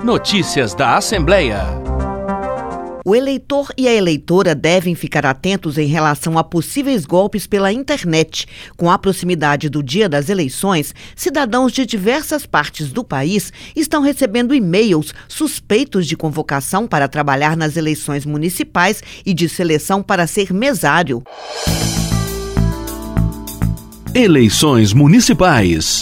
Notícias da Assembleia. O eleitor e a eleitora devem ficar atentos em relação a possíveis golpes pela internet. Com a proximidade do dia das eleições, cidadãos de diversas partes do país estão recebendo e-mails suspeitos de convocação para trabalhar nas eleições municipais e de seleção para ser mesário. Eleições municipais.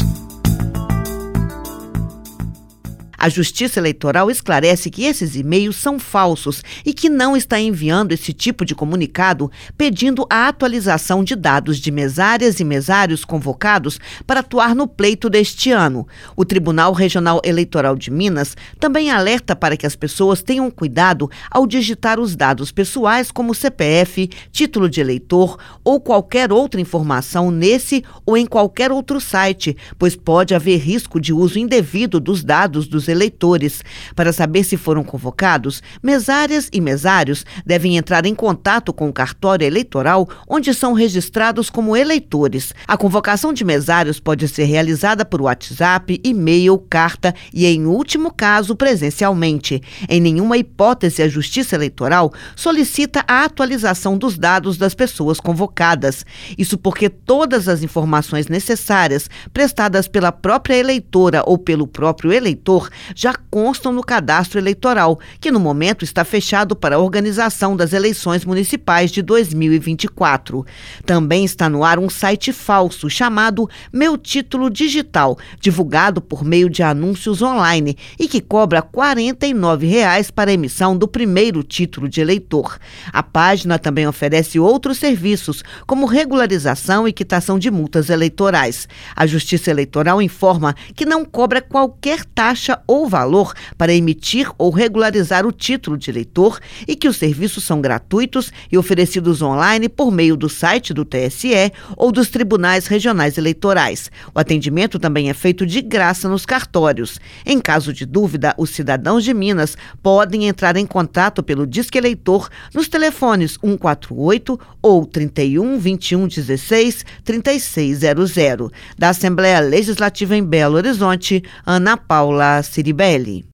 A Justiça Eleitoral esclarece que esses e-mails são falsos e que não está enviando esse tipo de comunicado pedindo a atualização de dados de mesárias e mesários convocados para atuar no pleito deste ano. O Tribunal Regional Eleitoral de Minas também alerta para que as pessoas tenham cuidado ao digitar os dados pessoais como CPF, título de eleitor ou qualquer outra informação nesse ou em qualquer outro site, pois pode haver risco de uso indevido dos dados dos eleitores. Para saber se foram convocados, mesárias e mesários devem entrar em contato com o cartório eleitoral, onde são registrados como eleitores. A convocação de mesários pode ser realizada por WhatsApp, e-mail, carta e, em último caso, presencialmente. Em nenhuma hipótese, a Justiça Eleitoral solicita a atualização dos dados das pessoas convocadas. Isso porque todas as informações necessárias prestadas pela própria eleitora ou pelo próprio eleitor já constam no cadastro eleitoral, que no momento está fechado para a organização das eleições municipais de 2024. Também está no ar um site falso chamado Meu Título Digital, divulgado por meio de anúncios online e que cobra R$ 49 para a emissão do primeiro título de eleitor. A página também oferece outros serviços, como regularização e quitação de multas eleitorais. A Justiça Eleitoral informa que não cobra qualquer taxa ou valor para emitir ou regularizar o título de eleitor e que os serviços são gratuitos e oferecidos online por meio do site do TSE ou dos tribunais regionais eleitorais. O atendimento também é feito de graça nos cartórios. Em caso de dúvida, os cidadãos de Minas podem entrar em contato pelo Disque Eleitor nos telefones 148 ou 31 21 16 3600. Da Assembleia Legislativa em Belo Horizonte, Ana Paula Ciribelli.